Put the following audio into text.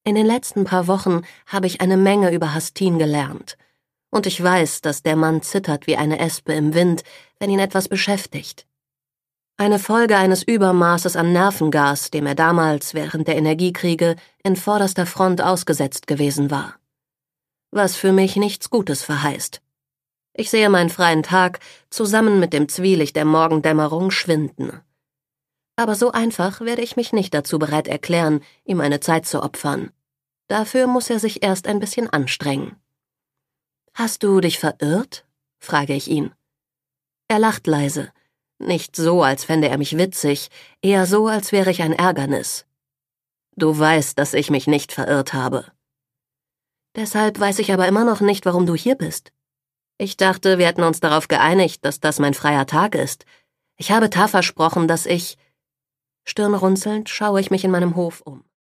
In den letzten paar Wochen habe ich eine Menge über Hastin gelernt. Und ich weiß, dass der Mann zittert wie eine Espe im Wind, wenn ihn etwas beschäftigt. Eine Folge eines Übermaßes an Nervengas, dem er damals während der Energiekriege in vorderster Front ausgesetzt gewesen war. Was für mich nichts Gutes verheißt. Ich sehe meinen freien Tag zusammen mit dem Zwielicht der Morgendämmerung schwinden. Aber so einfach werde ich mich nicht dazu bereit erklären, ihm eine Zeit zu opfern. Dafür muss er sich erst ein bisschen anstrengen. »Hast du dich verirrt?« frage ich ihn. Er lacht leise. Nicht so, als fände er mich witzig, eher so, als wäre ich ein Ärgernis. »Du weißt, dass ich mich nicht verirrt habe.« »Deshalb weiß ich aber immer noch nicht, warum du hier bist. Ich dachte, wir hätten uns darauf geeinigt, dass das mein freier Tag ist. Ich habe Ta versprochen, dass ich...« Stirnrunzelnd schaue ich mich in meinem Hof um.